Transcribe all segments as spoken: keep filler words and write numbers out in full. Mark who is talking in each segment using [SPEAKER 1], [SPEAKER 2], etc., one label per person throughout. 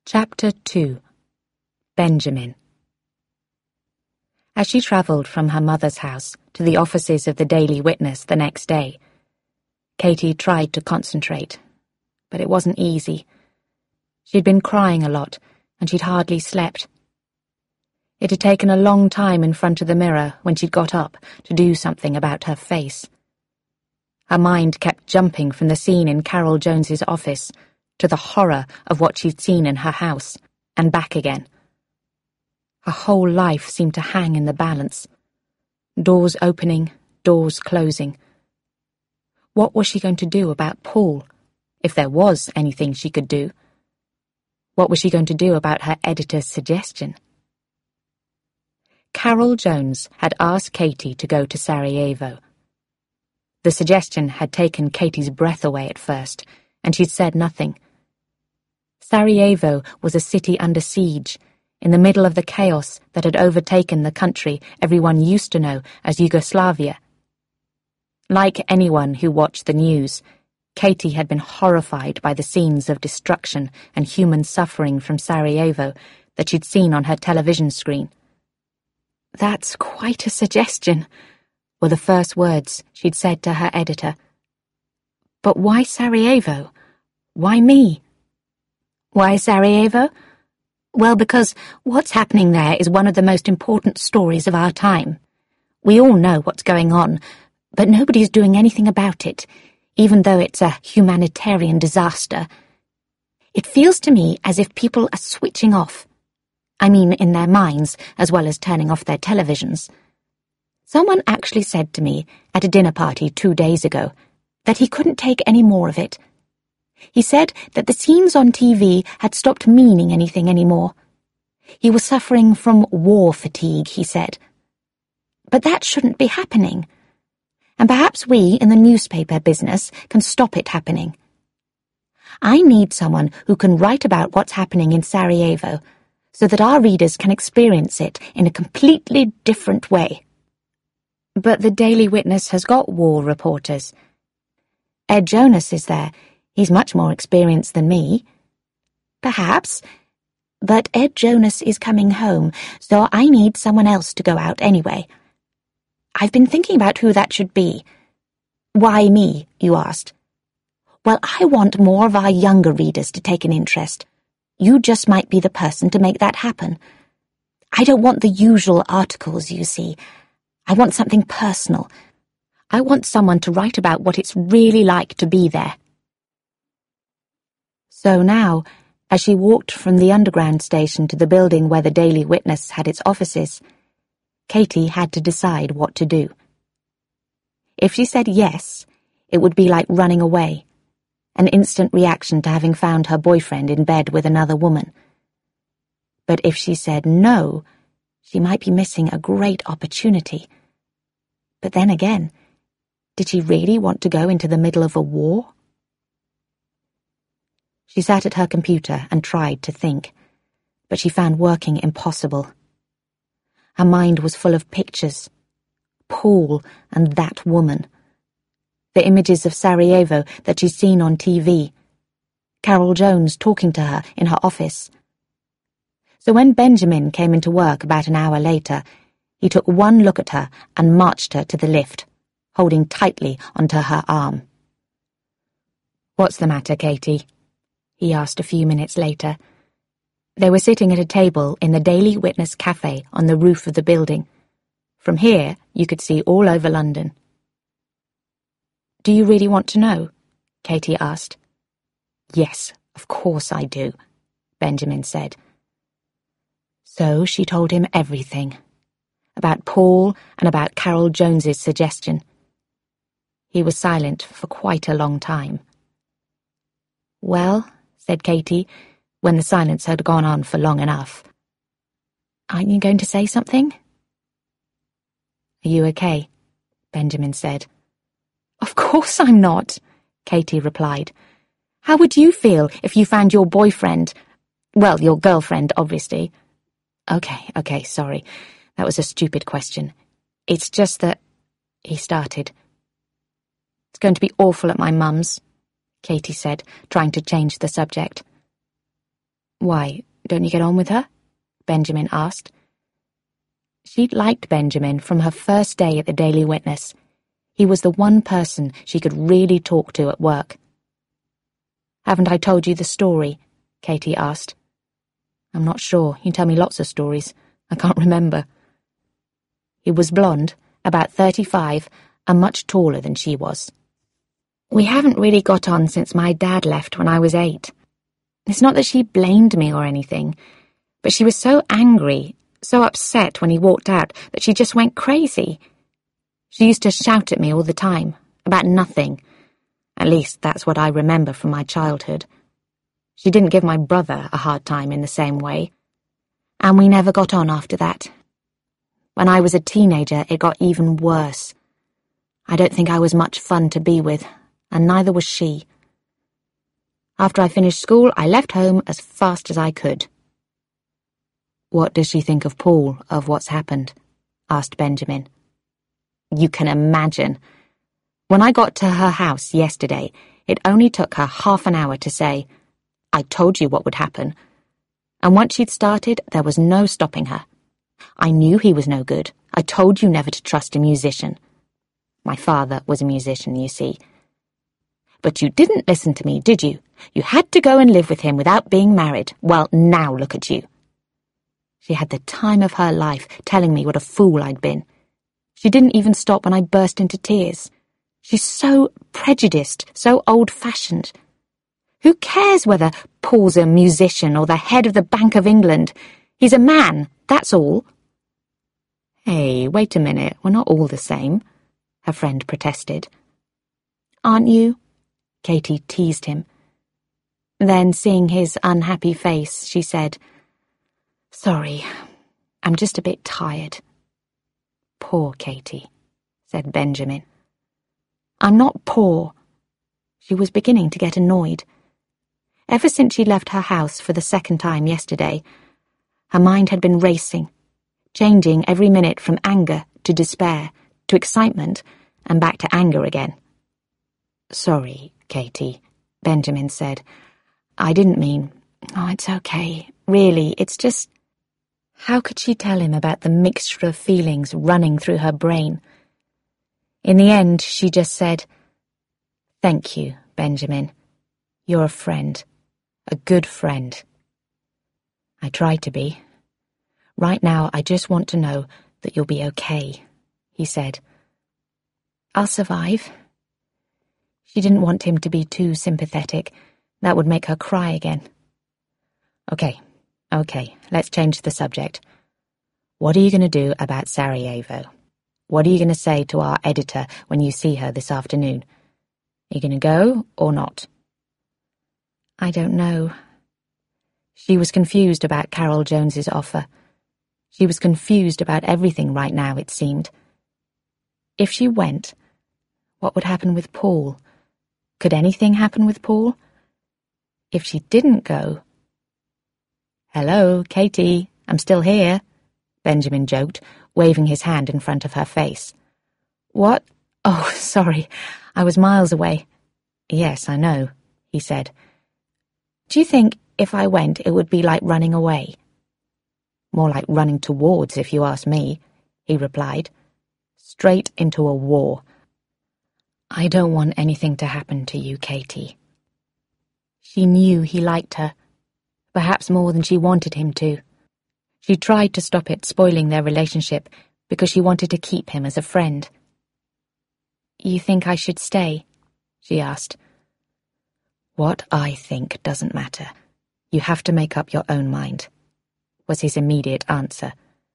[SPEAKER 1] Chapter two. Benjamin. As she travelled from her mother's house to the offices of the Daily Witness the next day, Katie tried to concentrate, but it wasn't easy. She'd been crying a lot, and she'd hardly slept. It had taken a long time in front of the mirror when she'd got up to do something about her face. Her mind kept jumping from the scene in Carol Jones's office to the horror of what she'd seen in her house, and back again. Her whole life seemed to hang in the balance. Doors opening, doors closing. What was she going to do about Paul, if there was anything she could do? What was she going to do about her editor's suggestion? Carol Jones had asked Katie to go to Sarajevo. The suggestion had taken Katie's breath away at first, and she'd said nothing. Sarajevo was a city under siege, in the middle of the chaos that had overtaken the country everyone used to know as Yugoslavia. Like anyone who watched the news, Katie had been horrified by the scenes of destruction and human suffering from Sarajevo that she'd seen on her television screen. "That's quite a suggestion," were the first words she'd said to her editor. "But why Sarajevo? Why me?" Why Sarajevo? Well, because what's happening there is one of the most important stories of our time. We all know what's going on, but nobody's doing anything about it, even though it's a humanitarian disaster. It feels to me as if people are switching off. I mean, in their minds, as well as turning off their televisions. Someone actually said to me at a dinner party two days ago that he couldn't take any more of it. He said that the scenes on T V had stopped meaning anything anymore. He was suffering from war fatigue, he said. But that shouldn't be happening. And perhaps we in the newspaper business can stop it happening. I need someone who can write about what's happening in Sarajevo so that our readers can experience it in a completely different way. But the Daily Witness has got war reporters. Ed Jonas is there. He's much more experienced than me. Perhaps. But Ed Jonas is coming home, so I need someone else to go out anyway. I've been thinking about who that should be. Why me, you asked? Well, I want more of our younger readers to take an interest. You just might be the person to make that happen. I don't want the usual articles, you see. I want something personal. I want someone to write about what it's really like to be there. So now, as she walked from the underground station to the building where the Daily Witness had its offices, Katie had to decide what to do. If she said yes, it would be like running away, an instant reaction to having found her boyfriend in bed with another woman. But if she said no, she might be missing a great opportunity. But then again, did she really want to go into the middle of a war? She sat at her computer and tried to think, but she found working impossible. Her mind was full of pictures. Paul and that woman. The images of Sarajevo that she'd seen on T V. Carol Jones talking to her in her office. So when Benjamin came into work about an hour later, he took one look at her and marched her to the lift, holding tightly onto her arm. "What's the matter, Katie?" he asked a few minutes later. They were sitting at a table in the Daily Witness cafe on the roof of the building. From here, you could see all over London. "Do you really want to know?" Katie asked. "Yes, of course I do," Benjamin said. So she told him everything. About Paul and about Carol Jones's suggestion. He was silent for quite a long time. "Well," said Katie, when the silence had gone on for long enough. "Aren't you going to say something?" "Are you okay?" Benjamin said. "Of course I'm not," Katie replied. "How would you feel if you found your boyfriend, well, your girlfriend, obviously." Okay, okay, sorry. That was a stupid question. It's just that..." he started. "It's going to be awful at my mum's," Katie said, trying to change the subject. Why, don't you get on with her? Benjamin asked. She'd liked Benjamin from her first day at the Daily Witness. He was the one person she could really talk to at work. Haven't I told you the story? Katie asked. I'm not sure. You tell me lots of stories. I can't remember. He was blonde, about thirty-five, and much taller than she was. We haven't really got on since my dad left when I was eight. It's not that she blamed me or anything, but she was so angry, so upset when he walked out that she just went crazy. She used to shout at me all the time, about nothing. At least that's what I remember from my childhood. She didn't give my brother a hard time in the same way. And we never got on after that. When I was a teenager, it got even worse. I don't think I was much fun to be with, and neither was she. After I finished school, I left home as fast as I could. What does she think of Paul, of what's happened? Asked Benjamin. You can imagine. When I got to her house yesterday, it only took her half an hour to say, I told you what would happen. And once she'd started, there was no stopping her. I knew he was no good. I told you never to trust a musician. My father was a musician, you see. But you didn't listen to me, did you? You had to go and live with him without being married. Well, now look at you. She had the time of her life telling me what a fool I'd been. She didn't even stop when I burst into tears. She's so prejudiced, so old-fashioned. Who cares whether Paul's a musician or the head of the Bank of England? He's a man, that's all. Hey, wait a minute, we're not all the same, her friend protested. Aren't you? Katie teased him. Then, seeing his unhappy face, she said, Sorry, I'm just a bit tired. Poor Katie, said Benjamin. I'm not poor. She was beginning to get annoyed. Ever since she left her house for the second time yesterday, her mind had been racing, changing every minute from anger to despair, to excitement, and back to anger again. Sorry, Katie, Benjamin said. I didn't mean... Oh, it's okay. Really, it's just... How could she tell him about the mixture of feelings running through her brain? In the end, she just said, Thank you, Benjamin. You're a friend. A good friend. I try to be. Right now, I just want to know that you'll be okay, he said. I'll survive. She didn't want him to be too sympathetic. That would make her cry again. Okay, okay, let's change the subject. What are you going to do about Sarajevo? What are you going to say to our editor when you see her this afternoon? Are you going to go or not? I don't know. She was confused about Carol Jones's offer. She was confused about everything right now, it seemed. If she went, what would happen with Paul? Could anything happen with Paul? If she didn't go... Hello, Katie, I'm still here, Benjamin joked, waving his hand in front of her face. What? Oh, sorry, I was miles away. Yes, I know, he said. Do you think if I went it would be like running away? More like running towards, if you ask me, he replied. Straight into a war. I don't want anything to happen to you, Katie. She knew he liked her, perhaps more than she wanted him to. She tried to stop it spoiling their relationship because she wanted to keep him as a friend. You think I should stay? She asked. What I think doesn't matter. You have to make up your own mind, was his immediate answer.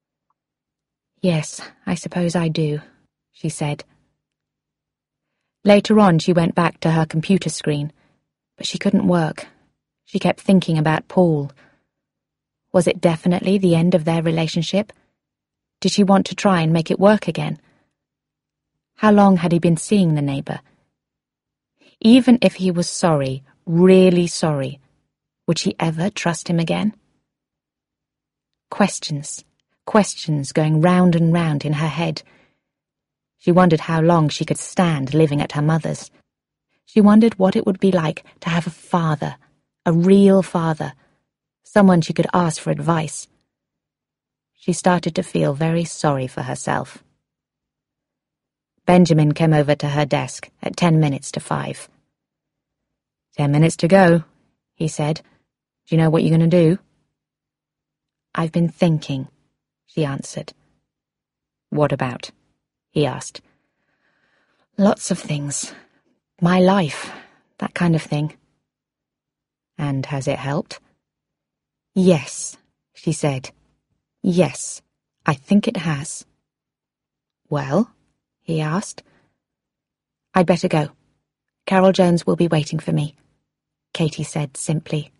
[SPEAKER 1] Yes, I suppose I do, she said. Later on, she went back to her computer screen, but she couldn't work. She kept thinking about Paul. Was it definitely the end of their relationship? Did she want to try and make it work again? How long had he been seeing the neighbour? Even if he was sorry, really sorry, would she ever trust him again? Questions, questions going round and round in her head. She wondered how long she could stand living at her mother's. She wondered what it would be like to have a father, a real father, someone she could ask for advice. She started to feel very sorry for herself. Benjamin came over to her desk at ten minutes to five. Ten minutes to go, he said. Do you know what you're going to do? I've been thinking, she answered. What about? He asked. Lots of things. My life, that kind of thing. And has it helped? Yes, she said. Yes, I think it has. Well? He asked. I'd better go. Carol Jones will be waiting for me, Katie said simply.